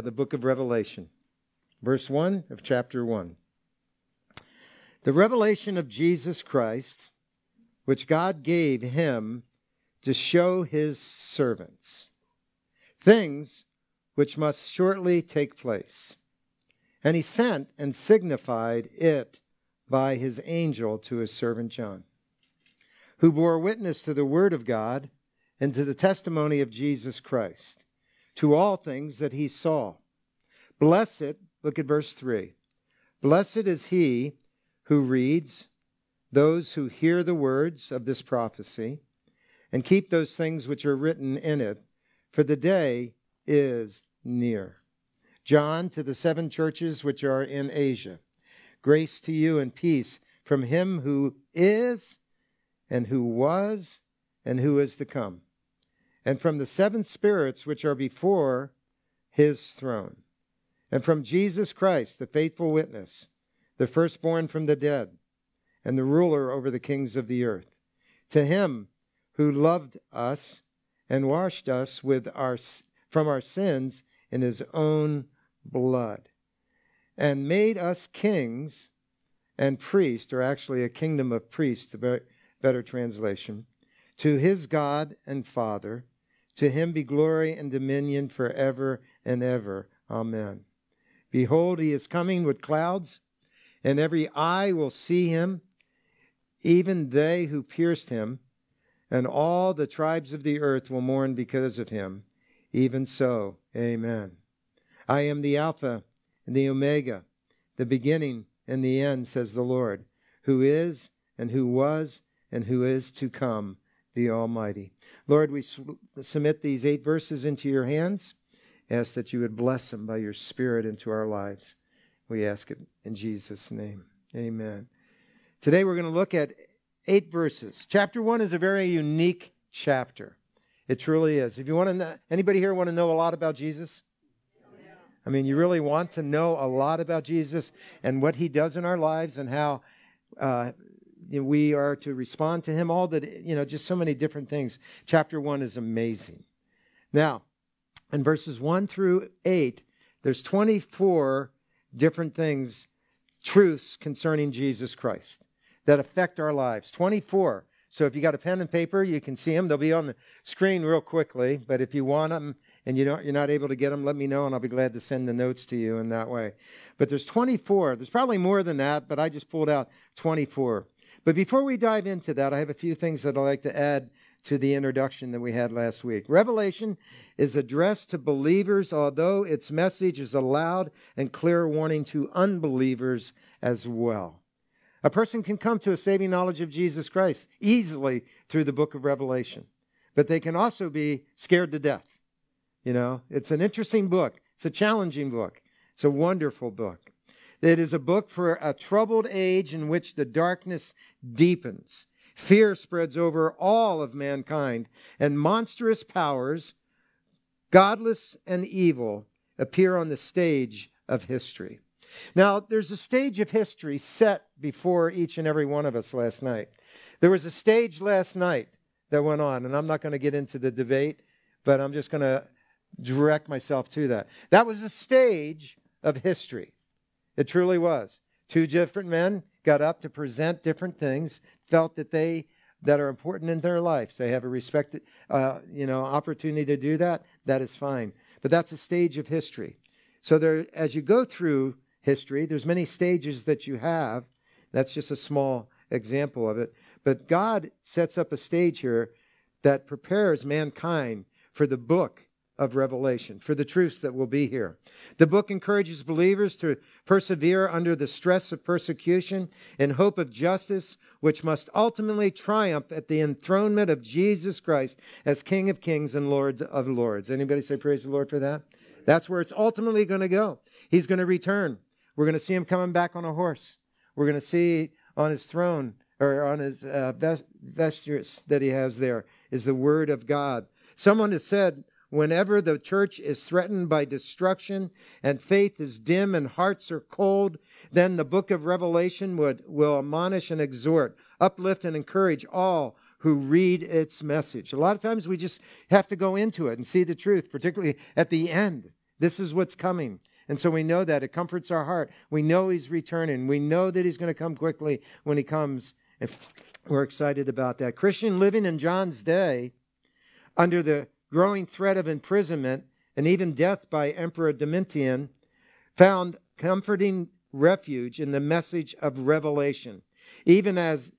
the book of Revelation. Verse 1 of chapter 1. The revelation of Jesus Christ, which God gave him to show his servants, things which must shortly take place. And he sent and signified it by his angel to his servant John, who bore witness to the word of God and to the testimony of Jesus Christ, to all things that he saw. Blessed, look at verse 3, blessed is he who reads, those who hear the words of this prophecy, and keep those things which are written in it, for the day is near. John, to the 7 churches which are in Asia, grace to you and peace from him who is, and who was, and who is to come, and from the 7 spirits which are before his throne, and from Jesus Christ, the faithful witness, the firstborn from the dead, and the ruler over the kings of the earth. To him who loved us and washed us from our sins in his own blood, and made us kings and priests, or actually a kingdom of priests, a better translation, to his God and Father. To him be glory and dominion forever and ever. Amen. Behold, he is coming with clouds, and every eye will see him, even they who pierced him, and all the tribes of the earth will mourn because of him. Even so, amen. I am the Alpha and the Omega, the beginning and the end, says the Lord, who is and who was and who is to come, the Almighty. Lord, we submit these 8 verses into your hands. Ask that you would bless them by your Spirit into our lives. We ask it in Jesus' name. Amen. Today we're going to look at 8 verses. Chapter 1 is a very unique chapter. It truly is. If you want to know, anybody here want to know a lot about Jesus? Yeah. I mean, you really want to know a lot about Jesus and what he does in our lives and how we are to respond to him. All that, just so many different things. Chapter 1 is amazing. Now, in verses 1 through 8, there's 24 different things, truths concerning Jesus Christ that affect our lives. 24. So if you got a pen and paper, you can see them. They'll be on the screen real quickly. But if you want them and you're not able to get them, let me know, and I'll be glad to send the notes to you in that way. But there's 24. There's probably more than that, but I just pulled out 24. But before we dive into that, I have a few things that I'd like to add to the introduction that we had last week. Revelation is addressed to believers, although its message is a loud and clear warning to unbelievers as well. A person can come to a saving knowledge of Jesus Christ easily through the book of Revelation, but they can also be scared to death. It's an interesting book. It's a challenging book. It's a wonderful book. It is a book for a troubled age in which the darkness deepens. Fear spreads over all of mankind, and monstrous powers, godless and evil, appear on the stage of history. Now, there's a stage of history set before each and every one of us last night. There was a stage last night that went on, and I'm not going to get into the debate, but I'm just going to direct myself to that. That was a stage of history. It truly was. 2 different men got up to present different things, felt that are important in their lives. They have a respected, opportunity to do that. That is fine. But that's a stage of history. So there, as you go through history, there's many stages that you have. That's just a small example of it. But God sets up a stage here that prepares mankind for the book of Revelation, for the truths that will be here. The book encourages believers to persevere under the stress of persecution in hope of justice, which must ultimately triumph at the enthronement of Jesus Christ as King of Kings and Lord of Lords. Anybody say praise the Lord for that? That's where it's ultimately going to go. He's going to return. We're going to see him coming back on a horse. We're going to see on his throne, or on his vestures that he has there, is the word of God. Someone has said, whenever the church is threatened by destruction and faith is dim and hearts are cold, then the book of Revelation will admonish and exhort, uplift and encourage all who read its message. A lot of times we just have to go into it and see the truth, particularly at the end. This is what's coming. And so we know that. It comforts our heart. We know he's returning. We know that he's going to come quickly when he comes. If we're excited about that. Christian living in John's day, under the growing threat of imprisonment and even death by Emperor Domitian, found comforting refuge in the message of Revelation, even as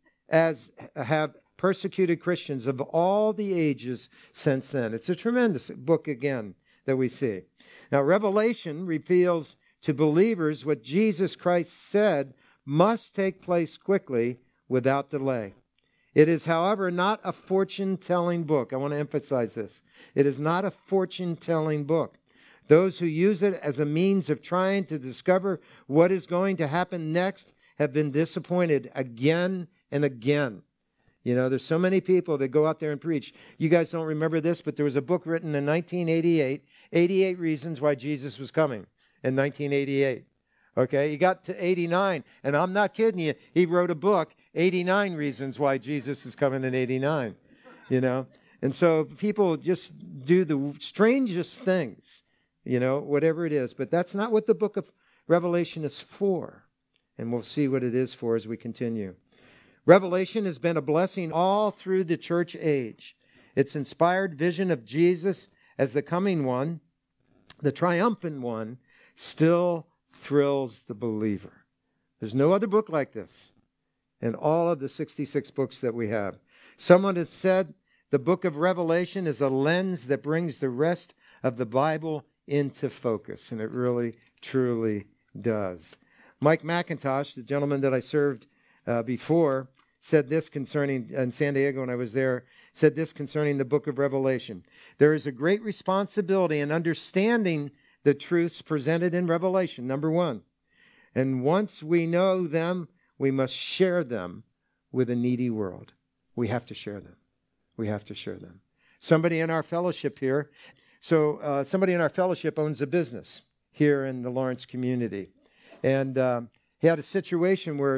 have persecuted Christians of all the ages since then. It's a tremendous book again that we see. Now, Revelation reveals to believers what Jesus Christ said must take place quickly without delay. It is, however, not a fortune-telling book. I want to emphasize this. It is not a fortune-telling book. Those who use it as a means of trying to discover what is going to happen next have been disappointed again and again. You know, there's so many people that go out there and preach. You guys don't remember this, but there was a book written in 1988, 88 Reasons Why Jesus Was Coming in 1988. Okay, he got to 89, and I'm not kidding you. He wrote a book, 89 Reasons Why Jesus is Coming in 89, you know. And so people just do the strangest things, you know, whatever it is. But that's not what the book of Revelation is for. And we'll see what it is for as we continue. Revelation has been a blessing all through the church age. Its inspired vision of Jesus as the coming one, the triumphant one, still thrills the believer. There's no other book like this in all of the 66 books that we have. Someone had said the book of Revelation is a lens that brings the rest of the Bible into focus, and it really, truly does. Mike McIntosh, the gentleman that I served before, said this concerning, in San Diego when I was there, said this concerning the book of Revelation. There is a great responsibility in understanding the truths presented in Revelation, number one. And once we know them, we must share them with a needy world. We have to share them. We have to share them. Somebody in our fellowship here, somebody in our fellowship owns a business here in the Lawrence community. And he had a situation where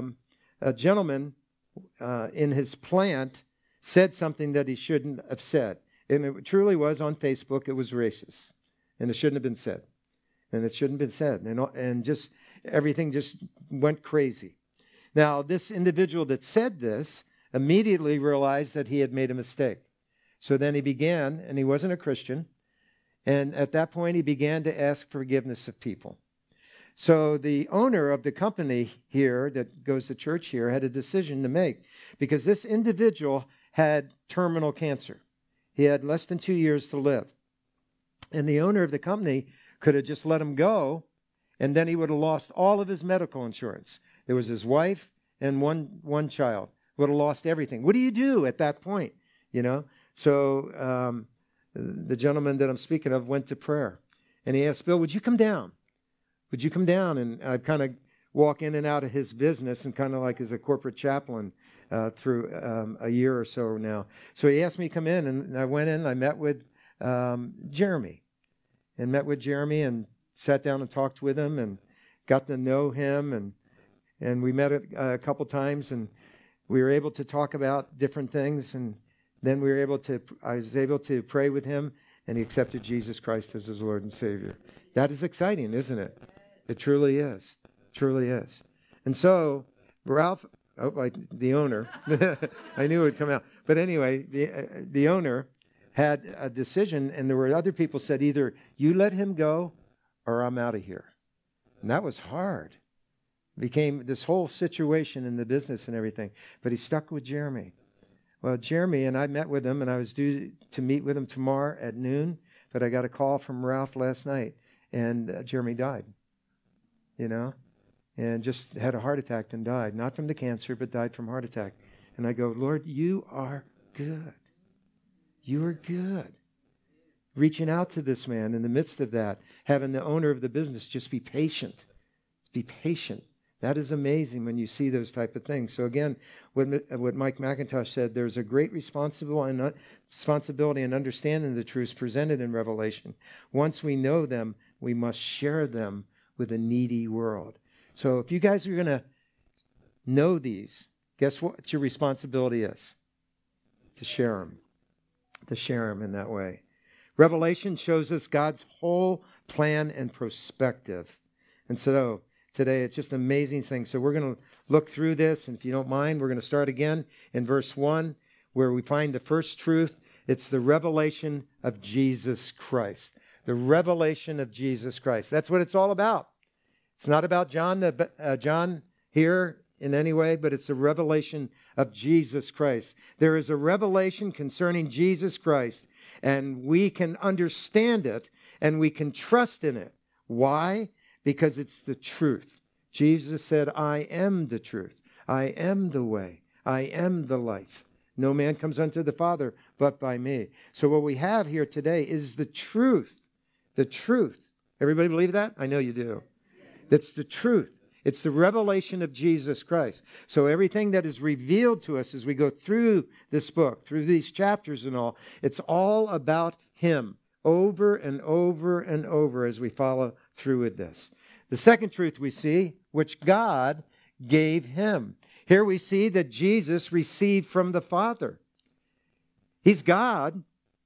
a gentleman in his plant said something that he shouldn't have said. And it truly was on Facebook, it was racist. And it shouldn't have been said. And it shouldn't have been said. And just everything just went crazy. Now, this individual that said this immediately realized that he had made a mistake. So then he began, and he wasn't a Christian, and at that point he began to ask forgiveness of people. So the owner of the company here that goes to church here had a decision to make because this individual had terminal cancer. He had less than 2 years to live. And the owner of the company could have just let him go, and then he would have lost all of his medical insurance. There was his wife and one child. Would have lost everything. What do you do at that point? You know? So the gentleman that I'm speaking of went to prayer. And he asked, Bill, would you come down? Would you come down? And I'd kind of walk in and out of his business and kind of like as a corporate chaplain through a year or so now. So he asked me to come in, and I went in. I met with Jeremy and sat down and talked with him and got to know him. And we met a couple times, and we were able to talk about different things. And then I was able to pray with him, and he accepted Jesus Christ as his Lord and Savior. That is exciting, isn't it? It truly is. Truly is. And so Ralph, the owner, I knew it would come out. But anyway, the owner had a decision, and there were other people said, either you let him go or I'm out of here. And that was hard. It became this whole situation in the business and everything. But he stuck with Jeremy. Well, Jeremy, and I met with him, and I was due to meet with him tomorrow at noon, but I got a call from Ralph last night, and Jeremy died, you know, and just had a heart attack and died. Not from the cancer, but died from heart attack. And I go, Lord, you are good. You are good. Reaching out to this man in the midst of that, having the owner of the business just be patient. Be patient. That is amazing when you see those type of things. So again, what Mike McIntosh said, there's a great responsibility in understanding the truths presented in Revelation. Once we know them, we must share them with a needy world. So if you guys are going to know these, guess what your responsibility is? To share them. To share them in that way. Revelation shows us God's whole plan and perspective. And so today it's just an amazing thing. So we're going to look through this. And if you don't mind, we're going to start again in verse 1, where we find the first truth. It's the revelation of Jesus Christ. The revelation of Jesus Christ. That's what it's all about. It's not about John here in any way, but it's a revelation of Jesus Christ. There is a revelation concerning Jesus Christ, and we can understand it, and we can trust in it. Why? Because it's the truth. Jesus said, I am the truth. I am the way. I am the life. No man comes unto the Father but by me. So what we have here today is the truth. The truth. Everybody believe that? I know you do. That's the truth. It's the revelation of Jesus Christ. So everything that is revealed to us as we go through this book, through these chapters and all, it's all about Him over and over and over as we follow through with this. The second truth we see, which God gave Him. Here we see that Jesus received from the Father. He's God,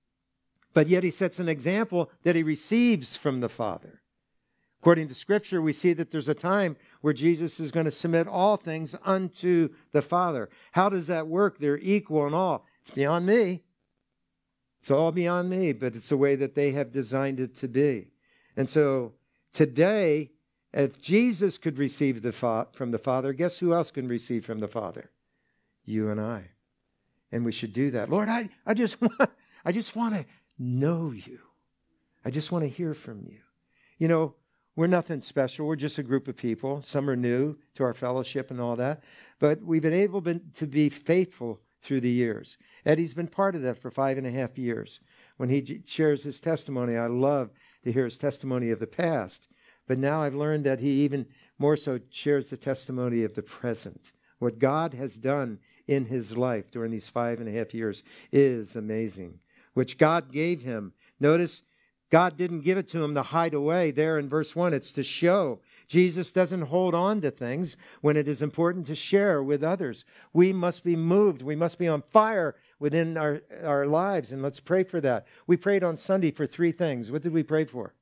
but yet He sets an example that He receives from the Father. According to Scripture, we see that there's a time where Jesus is going to submit all things unto the Father. How does that work? They're equal in all. It's beyond me. It's all beyond me, but it's the way that they have designed it to be. And so today, if Jesus could receive from the Father, guess who else can receive from the Father? You and I. And we should do that. Lord, I just want to know you. I just want to hear from you. You know, we're nothing special. We're just a group of people. Some are new to our fellowship and all that. But we've been able to be faithful through the years. Eddie's been part of that for 5.5 years. When he shares his testimony, I love to hear his testimony of the past. But now I've learned that he even more so shares the testimony of the present. What God has done in his life during these 5.5 years is amazing, which God gave him. Notice, God didn't give it to him to hide away there in verse 1. It's to show. Jesus doesn't hold on to things when it is important to share with others. We must be moved. We must be on fire within our lives, and let's pray for that. We prayed on Sunday for 3 things. What did we pray for?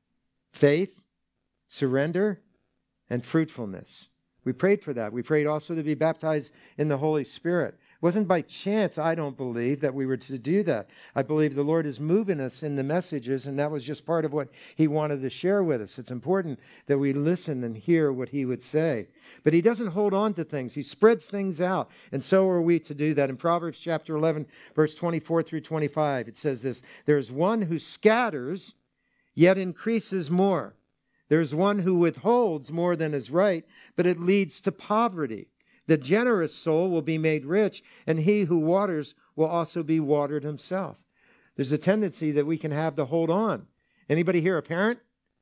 Faith, surrender, and fruitfulness. We prayed for that. We prayed also to be baptized in the Holy Spirit. It wasn't by chance, I don't believe, that we were to do that. I believe the Lord is moving us in the messages, and that was just part of what He wanted to share with us. It's important that we listen and hear what He would say. But He doesn't hold on to things. He spreads things out, and so are we to do that. In Proverbs chapter 11, verse 24 through 25, it says this, "There's one who scatters, yet increases more. There's one who withholds more than is right, but it leads to poverty. The generous soul will be made rich, and he who waters will also be watered himself." There's a tendency that we can have to hold on. Anybody here a parent?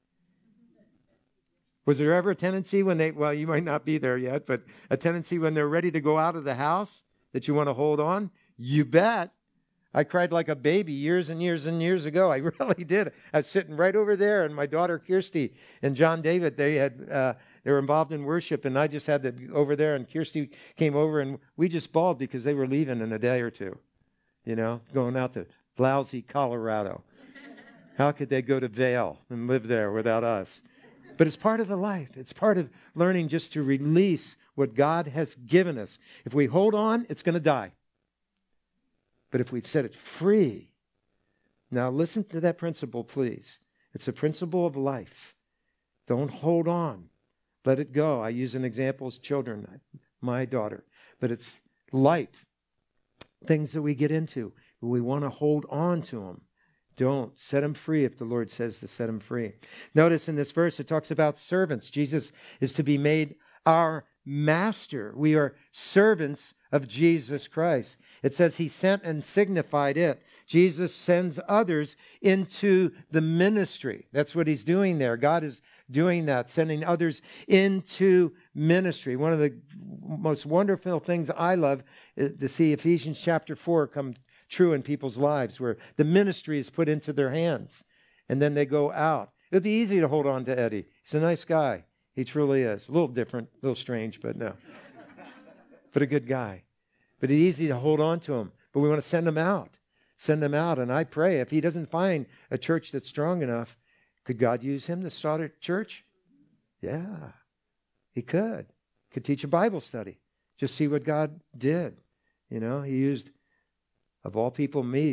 Was there ever a tendency when you might not be there yet, but a tendency when they're ready to go out of the house that you want to hold on? You bet. I cried like a baby years and years and years ago. I really did. I was sitting right over there, and my daughter Kirsty and John David, they were involved in worship, and I just had to be over there, and Kirsty came over, and we just bawled because they were leaving in a day or two, going out to lousy Colorado. How could they go to Vail and live there without us? But it's part of the life. It's part of learning just to release what God has given us. If we hold on, it's going to die. But if we set it free, now listen to that principle, please. It's a principle of life. Don't hold on. Let it go. I use an example as children, my daughter. But it's life. Things that we get into. We want to hold on to them. Don't. Set them free if the Lord says to set them free. Notice in this verse it talks about servants. Jesus is to be made our master. We are servants of Jesus Christ. It says He sent and signified it. Jesus sends others into the ministry. That's what He's doing there. God is doing that, sending others into ministry. One of the most wonderful things I love is to see Ephesians chapter 4 come true in people's lives, where the ministry is put into their hands and then they go out. It would be easy to hold on to Eddie. He's a nice guy. He truly is. A little different, a little strange, but no. But a good guy. But it's easy to hold on to him. But we want to send him out send them out. And I pray if he doesn't find a church that's strong enough, could God use him to start a church? Yeah, he could. Could teach a Bible study. Just see what God did. He used, of all people, me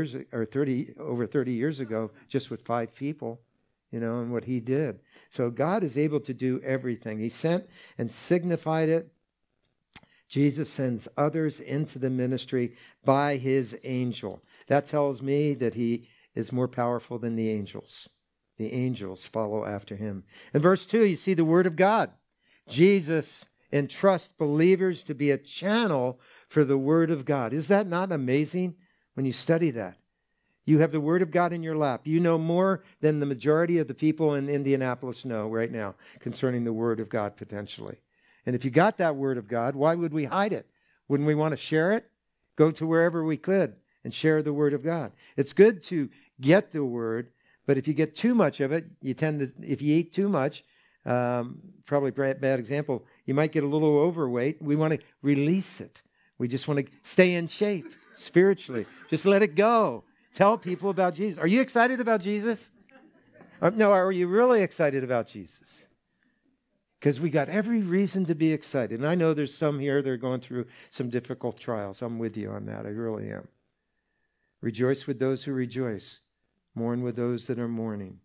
over 30 years ago, just with 5 people, and what he did. So God is able to do everything. He sent and signified it. Jesus sends others into the ministry by his angel. That tells me that he is more powerful than the angels. The angels follow after him. In verse 2, you see the word of God. Jesus entrusts believers to be a channel for the word of God. Is that not amazing when you study that? You have the word of God in your lap. You know more than the majority of the people in Indianapolis know right now concerning the word of God potentially. And if you got that word of God, why would we hide it? Wouldn't we want to share it? Go to wherever we could and share the word of God. It's good to get the word, but if you get too much of it, if you eat too much, probably a bad example, you might get a little overweight. We want to release it. We just want to stay in shape spiritually. Just let it go. Tell people about Jesus. Are you excited about Jesus? No, are you really excited about Jesus? Because we got every reason to be excited. And I know there's some here that are going through some difficult trials. I'm with you on that. I really am. Rejoice with those who rejoice. Mourn with those that are mourning,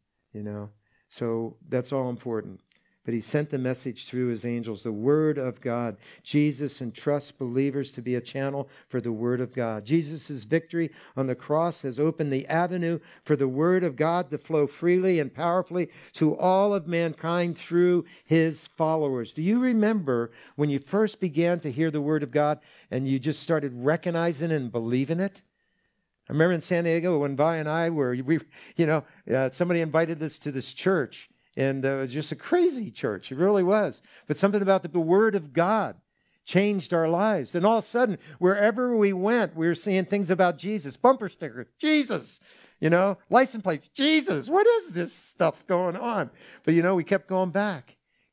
So that's all important. But he sent the message through his angels, the word of God. Jesus entrusts believers to be a channel for the word of God. Jesus' victory on the cross has opened the avenue for the word of God to flow freely and powerfully to all of mankind through his followers. Do you remember when you first began to hear the word of God and you just started recognizing and believing it? I remember in San Diego when Vi and I were, somebody invited us to this church. And it was just a crazy church. It really was. But something about the word of God changed our lives. And all of a sudden, wherever we went, we were seeing things about Jesus. Bumper stickers, Jesus. License plates, Jesus. What is this stuff going on? But we kept going back.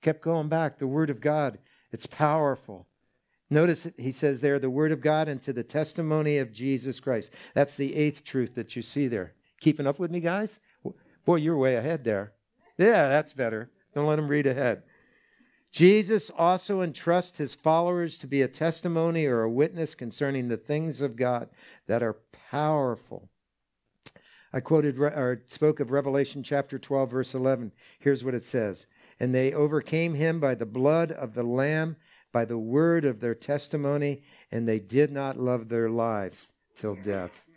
The word of God, it's powerful. Notice he says there, the word of God and to the testimony of Jesus Christ. That's the 8th truth that you see there. Keeping up with me, guys? Boy, you're way ahead there. Yeah, that's better. Don't let them read ahead. Jesus also entrusts his followers to be a testimony or a witness concerning the things of God that are powerful. I spoke of Revelation chapter 12, verse 11. Here's what it says. And they overcame him by the blood of the Lamb, by the word of their testimony, and they did not love their lives till death.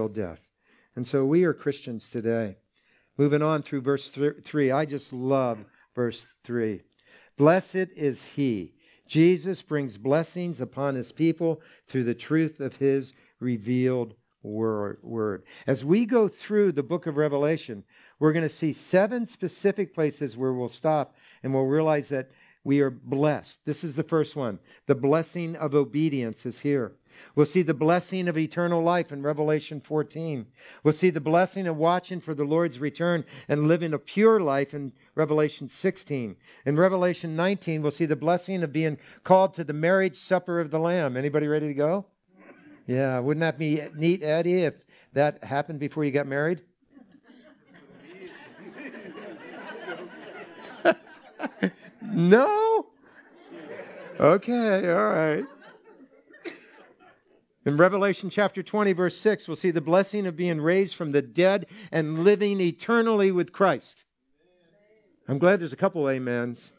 And so we are Christians today. Moving on through verse 3, I just love verse 3. Blessed is he. Jesus brings blessings upon his people through the truth of his revealed word. As we go through the book of Revelation, we're going to see 7 specific places where we'll stop and we'll realize that we are blessed. This is the first one. The blessing of obedience is here. We'll see the blessing of eternal life in Revelation 14. We'll see the blessing of watching for the Lord's return and living a pure life in Revelation 16. In Revelation 19, we'll see the blessing of being called to the marriage supper of the Lamb. Anybody ready to go? Yeah, wouldn't that be neat, Eddie, if that happened before you got married? No? Okay, all right. In Revelation chapter 20, verse 6, we'll see the blessing of being raised from the dead and living eternally with Christ. I'm glad there's a couple amens.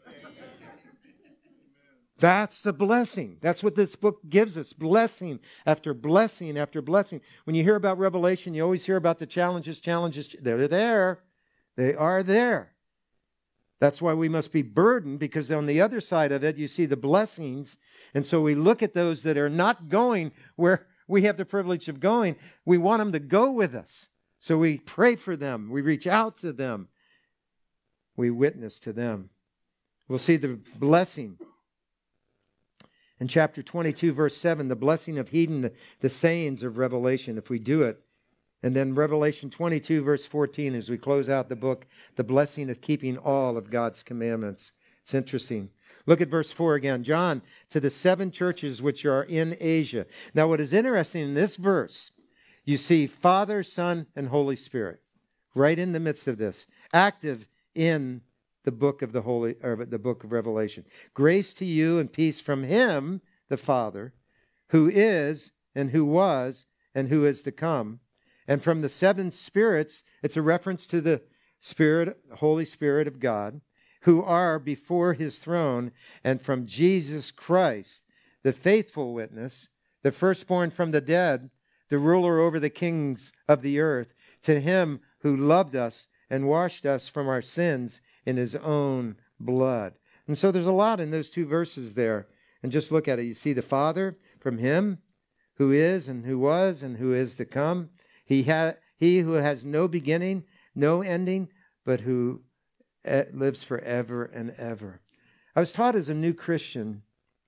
That's the blessing. That's what this book gives us. Blessing after blessing after blessing. When you hear about Revelation, you always hear about the challenges. They're there. They are there. That's why we must be burdened, because on the other side of it, you see the blessings. And so we look at those that are not going where we have the privilege of going. We want them to go with us. So we pray for them. We reach out to them. We witness to them. We'll see the blessing. In chapter 22, verse 7, the blessing of heeding the sayings of Revelation, if we do it. And then Revelation 22, verse 14, as we close out the book, the blessing of keeping all of God's commandments. It's interesting. Look at verse 4 again. John, to the 7 churches which are in Asia. Now, what is interesting in this verse, you see Father, Son, and Holy Spirit right in the midst of this, active in the book of the book of Revelation. Grace to you and peace from him, the Father, who is and who was and who is to come. And from the seven spirits, it's a reference to the Spirit, Holy Spirit of God, who are before his throne, and from Jesus Christ, the faithful witness, the firstborn from the dead, the ruler over the kings of the earth, to him who loved us and washed us from our sins in his own blood. And so there's a lot in those two verses there. And just look at it. You see the Father, from him who is and who was and who is to come. He who has no beginning, no ending, but who lives forever and ever. I was taught as a new Christian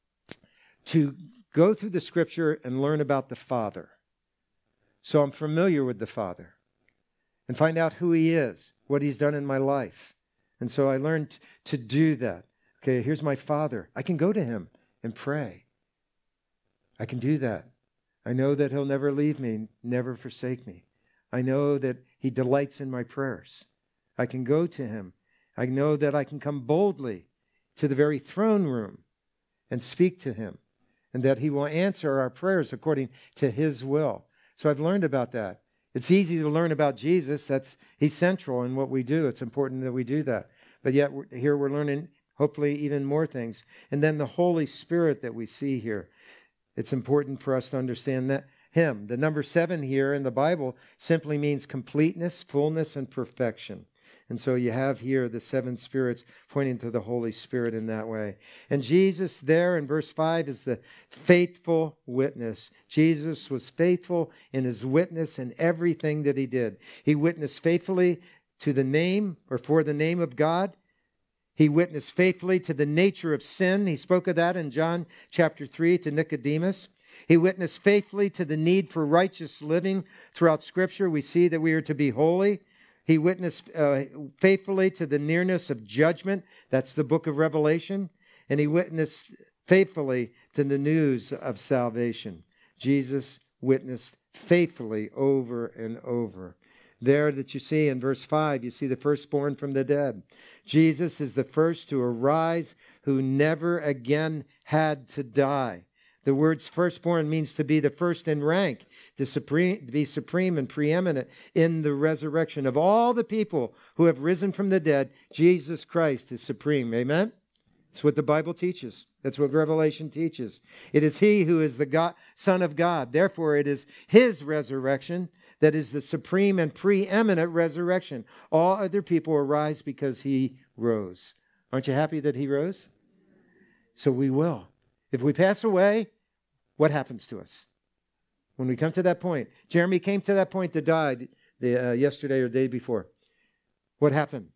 to go through the Scripture and learn about the Father. So I'm familiar with the Father and find out who he is, what he's done in my life. And so I learned to do that. Okay, here's my Father. I can go to him and pray. I can do that. I know that he'll never leave me, never forsake me. I know that he delights in my prayers. I can go to him. I know that I can come boldly to the very throne room and speak to him, and that he will answer our prayers according to his will. So I've learned about that. It's easy to learn about Jesus. He's central in what we do. It's important that we do that. But yet here we're learning hopefully even more things. And then the Holy Spirit that we see here. It's important for us to understand that him. The number 7 here in the Bible simply means completeness, fullness, and perfection. And so you have here the 7 spirits pointing to the Holy Spirit in that way. And Jesus there in verse 5 is the faithful witness. Jesus was faithful in his witness in everything that he did. He witnessed faithfully to the name or for the name of God. He witnessed faithfully to the nature of sin. He spoke of that in John chapter 3 to Nicodemus. He witnessed faithfully to the need for righteous living. Throughout Scripture, we see that we are to be holy. He witnessed faithfully to the nearness of judgment. That's the book of Revelation. And he witnessed faithfully to the news of salvation. Jesus witnessed faithfully over and over. There that you see in verse 5, you see the firstborn from the dead. Jesus is the first to arise who never again had to die. The words firstborn means to be the first in rank, to be supreme and preeminent in the resurrection. Of all the people who have risen from the dead, Jesus Christ is supreme. Amen? That's what the Bible teaches. That's what Revelation teaches. It is he who is the Son of God. Therefore, it is his resurrection that is the supreme and preeminent resurrection. All other people arise because he rose. Aren't you happy that he rose? So we will. If we pass away, what happens to us? When we come to that point. Jeremy came to that point to die yesterday or the day before. What happened?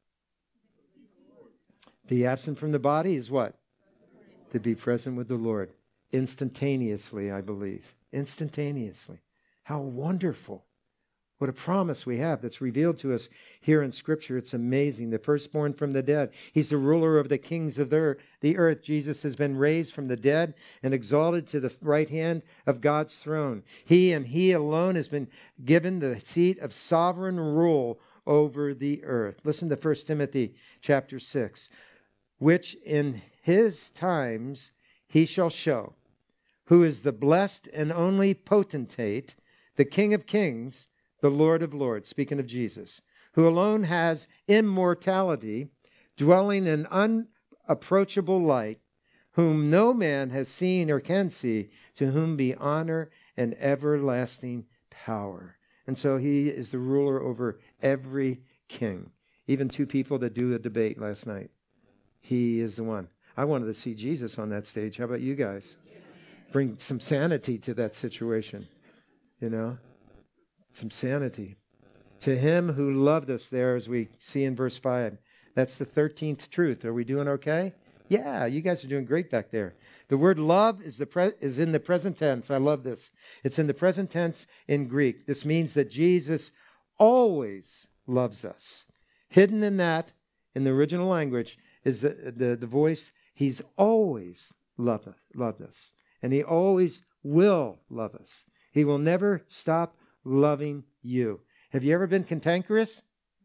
The absent from the body is what? To be present with the Lord. Instantaneously, I believe. Instantaneously. How wonderful. What a promise we have that's revealed to us here in Scripture. It's amazing. The firstborn from the dead. He's the ruler of the kings of the earth. Jesus has been raised from the dead and exalted to the right hand of God's throne. He and he alone has been given the seat of sovereign rule over the earth. Listen to 1 Timothy chapter 6. Which in his times he shall show, who is the blessed and only potentate, the King of kings, the Lord of lords, speaking of Jesus, who alone has immortality, dwelling in unapproachable light, whom no man has seen or can see, to whom be honor and everlasting power. And so he is the ruler over every king. Even 2 people that do a debate last night. He is the one. I wanted to see Jesus on that stage. How about you guys? Bring some sanity to that situation. You know? Some sanity. To him who loved us there, as we see in verse 5. That's the 13th truth. Are we doing okay? Yeah, you guys are doing great back there. The word love is in the present tense. I love this. It's in the present tense in Greek. This means that Jesus always loves us. Hidden in that, in the original language, is the voice. He's always loved us. And he always will love us. He will never stop loving you. Have you ever been cantankerous?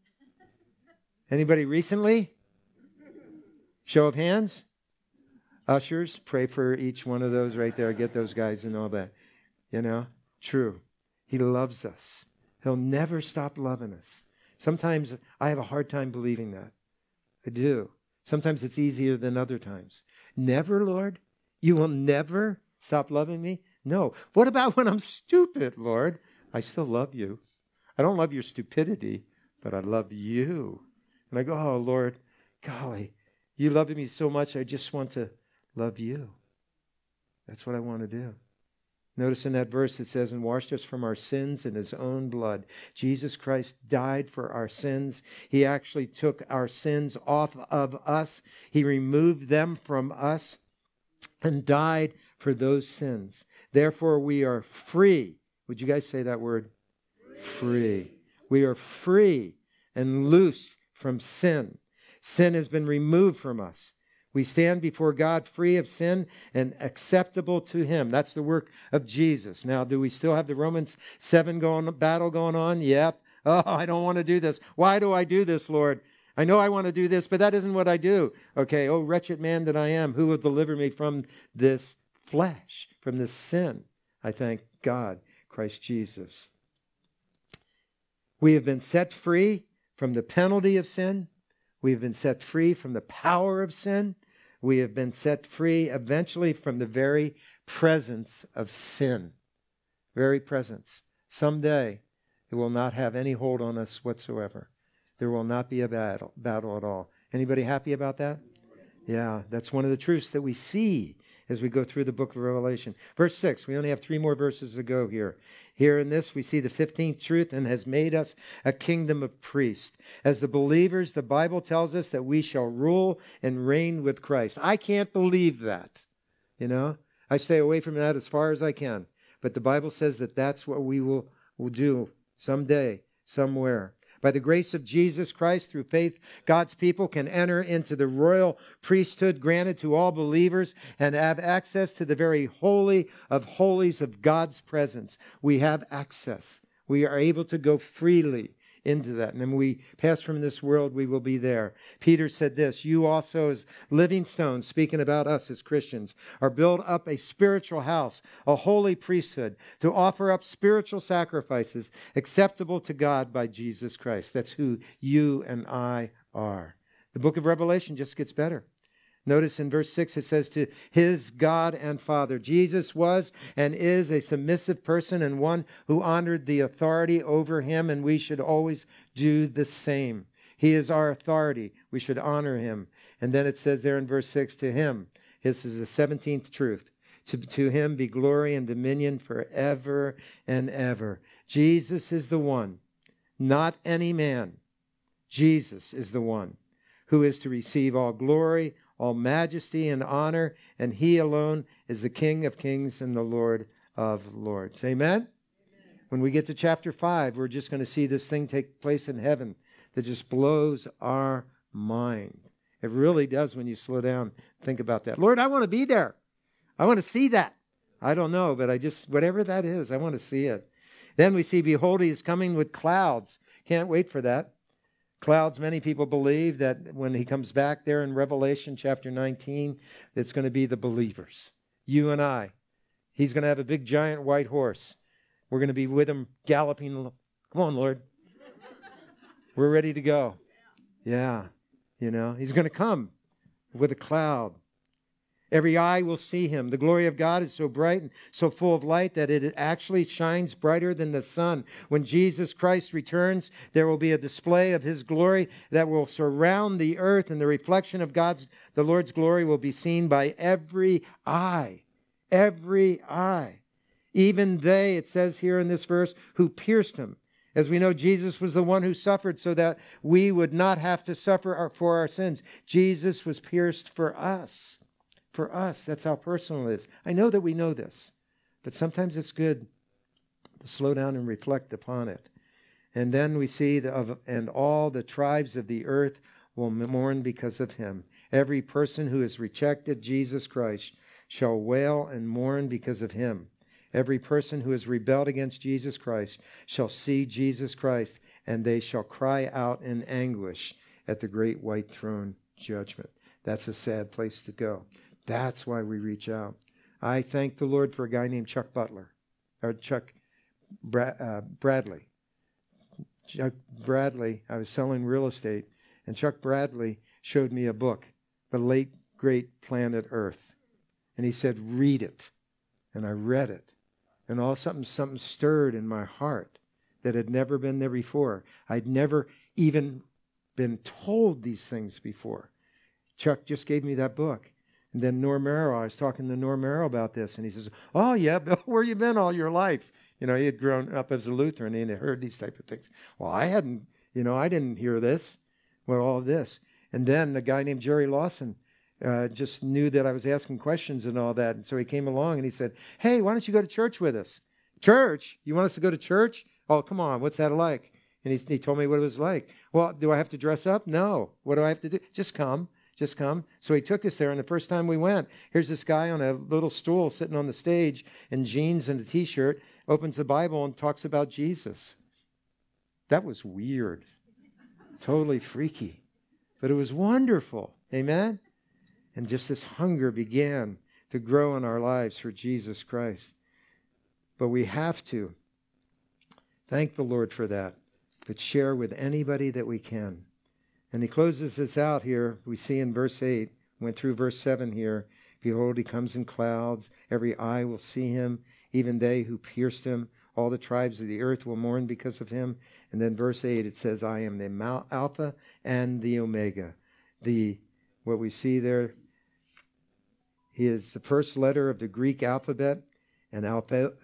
Anybody recently? Show of hands. Ushers, pray for each one of those right there. Get those guys and all that. True. He loves us. He'll never stop loving us. Sometimes I have a hard time believing that. I do. Sometimes it's easier than other times. Never, Lord? You will never stop loving me? No. What about when I'm stupid, Lord? I still love you. I don't love your stupidity, but I love you. And I go, oh, Lord, golly, you love me so much, I just want to love you. That's what I want to do. Notice in that verse it says, and washed us from our sins in his own blood. Jesus Christ died for our sins. He actually took our sins off of us. He removed them from us and died for those sins. Therefore, we are free. Would you guys say that word? Free. We are free and loosed from sin. Sin has been removed from us. We stand before God free of sin and acceptable to him. That's the work of Jesus. Now, do we still have the Romans 7 battle going on? Yep. Oh, I don't want to do this. Why do I do this, Lord? I know I want to do this, but that isn't what I do. Okay, oh, wretched man that I am, who will deliver me from this flesh, from this sin? I thank God, Christ Jesus. We have been set free from the penalty of sin. We have been set free from the power of sin. We have been set free eventually from the very presence of sin. Very presence. Someday it will not have any hold on us whatsoever. There will not be a battle at all. Anybody happy about that? Yeah, that's one of the truths that we see as we go through the book of Revelation. Verse 6, we only have 3 more verses to go here. Here in this, we see the 15th truth, and has made us a kingdom of priests. As the believers, the Bible tells us that we shall rule and reign with Christ. I can't believe that. I stay away from that as far as I can. But the Bible says that that's what we will do someday, somewhere. By the grace of Jesus Christ, through faith, God's people can enter into the royal priesthood granted to all believers and have access to the very holy of holies of God's presence. We have access. We are able to go freely into that. And when we pass from this world, we will be there. Peter said this, you also as living stones, speaking about us as Christians, are built up a spiritual house, a holy priesthood, to offer up spiritual sacrifices acceptable to God by Jesus Christ. That's who you and I are. The book of Revelation just gets better. Notice in verse 6 it says to his God and Father. Jesus was and is a submissive person and one who honored the authority over him, and we should always do the same. He is our authority. We should honor him. And then it says there in verse 6, to him, this is the 17th truth, to him be glory and dominion forever and ever. Jesus is the one, not any man. Jesus is the one who is to receive all glory, all majesty and honor, and he alone is the King of kings and the Lord of lords. Amen? Amen. When we get to chapter 5, we're just going to see this thing take place in heaven that just blows our mind. It really does when you slow down and think about that. Lord, I want to be there. I want to see that. I don't know, but whatever that is, I want to see it. Then we see, behold, he is coming with clouds. Can't wait for that. Clouds, many people believe that when he comes back there in Revelation chapter 19, it's going to be the believers, you and I. He's going to have a big giant white horse. We're going to be with him galloping. Come on, Lord. We're ready to go. Yeah, he's going to come with a cloud. Every eye will see him. The glory of God is so bright and so full of light that it actually shines brighter than the sun. When Jesus Christ returns, there will be a display of his glory that will surround the earth, and the reflection of the Lord's glory will be seen by every eye. Every eye. Even they, it says here in this verse, who pierced him. As we know, Jesus was the one who suffered so that we would not have to suffer for our sins. Jesus was pierced for us. For us, that's how personal it is. I know that we know this, but sometimes it's good to slow down and reflect upon it. And then we see, and all the tribes of the earth will mourn because of him. Every person who has rejected Jesus Christ shall wail and mourn because of him. Every person who has rebelled against Jesus Christ shall see Jesus Christ, and they shall cry out in anguish at the great white throne judgment. That's a sad place to go. That's why we reach out. I thank the Lord for a guy named Chuck Bradley. Chuck Bradley, I was selling real estate, and Chuck Bradley showed me a book, The Late Great Planet Earth. And he said, read it. And I read it. And all something stirred in my heart that had never been there before. I'd never even been told these things before. Chuck just gave me that book. And then Norm Merrill, I was talking to Norm Merrill about this, and he says, oh, yeah, Bill, where you been all your life? You know, he had grown up as a Lutheran, and he had heard these type of things. Well, I didn't hear this. Well, all of this. And then the guy named Jerry Lawson just knew that I was asking questions and all that. And so he came along, and he said, hey, why don't you go to church with us? Church? You want us to go to church? Oh, come on, what's that like? And he told me what it was like. Well, do I have to dress up? No. What do I have to do? Just come. Just come. So he took us there, and the first time we went, here's this guy on a little stool sitting on the stage in jeans and a T-shirt, opens the Bible and talks about Jesus. That was weird. Totally freaky. But it was wonderful. Amen? And just this hunger began to grow in our lives for Jesus Christ. But we have to thank the Lord for that, but share with anybody that we can. And he closes this out here. We see in verse 8, went through verse 7 here. Behold, he comes in clouds. Every eye will see him, even they who pierced him. All the tribes of the earth will mourn because of him. And then verse 8, it says, I am the Alpha and the Omega. What we see there, he is the first letter of the Greek alphabet. And Alpha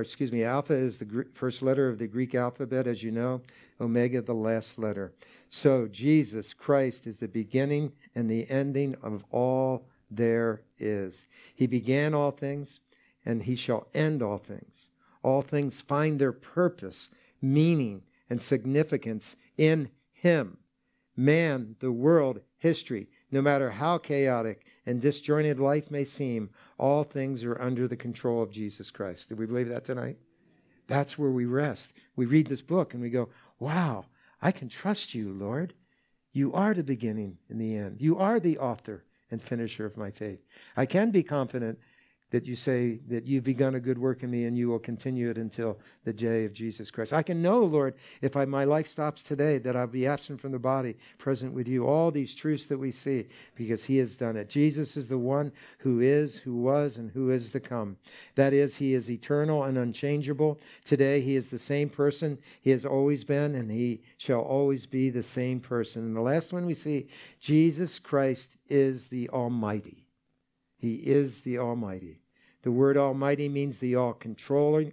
is the first letter of the Greek alphabet, as you know. Omega, the last letter. So Jesus Christ is the beginning and the ending of all there is. He began all things, and he shall end all things. All things find their purpose, meaning, and significance in him. Man, the world, history, no matter how chaotic and disjointed life may seem, all things are under the control of Jesus Christ. Do we believe that tonight? That's where we rest. We read this book and we go, wow, I can trust you, Lord. You are the beginning and the end. You are the author and finisher of my faith. I can be confident that you say that you've begun a good work in me and you will continue it until the day of Jesus Christ. I can know, Lord, if my life stops today, that I'll be absent from the body, present with you. All these truths that we see, because he has done it. Jesus is the one who is, who was, and who is to come. That is, he is eternal and unchangeable. Today, he is the same person he has always been, and he shall always be the same person. And the last one we see, Jesus Christ is the Almighty. He is the Almighty. The word Almighty means the all-controller,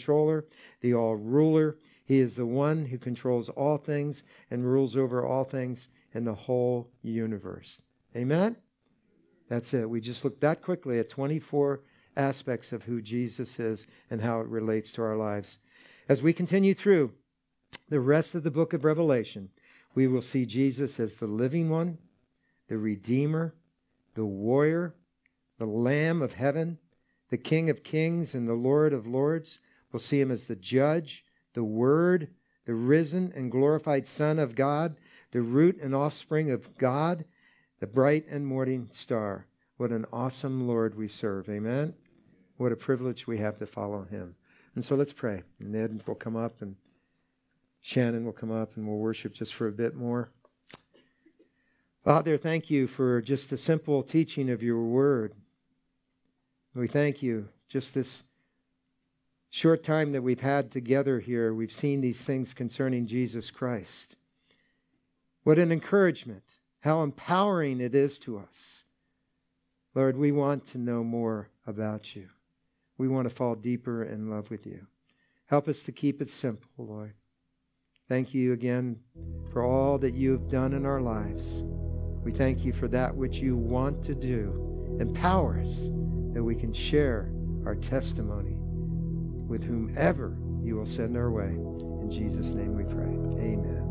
the all-ruler. He is the one who controls all things and rules over all things in the whole universe. Amen? That's it. We just looked that quickly at 24 aspects of who Jesus is and how it relates to our lives. As we continue through the rest of the book of Revelation, we will see Jesus as the living one, the Redeemer, the warrior, the Lamb of heaven, the King of kings and the Lord of lords. We'll see him as the judge, the Word, the risen and glorified Son of God, the root and offspring of God, the bright and morning star. What an awesome Lord we serve. Amen? What a privilege we have to follow him. And so let's pray. And Ed will come up and Shannon will come up and we'll worship just for a bit more. Father, thank you for just a simple teaching of your word. We thank you. Just this short time that we've had together here, we've seen these things concerning Jesus Christ. What an encouragement. How empowering it is to us. Lord, we want to know more about you. We want to fall deeper in love with you. Help us to keep it simple, Lord. Thank you again for all that you have done in our lives. We thank you for that which you want to do. Empower us that we can share our testimony with whomever you will send our way. In Jesus' name we pray. Amen.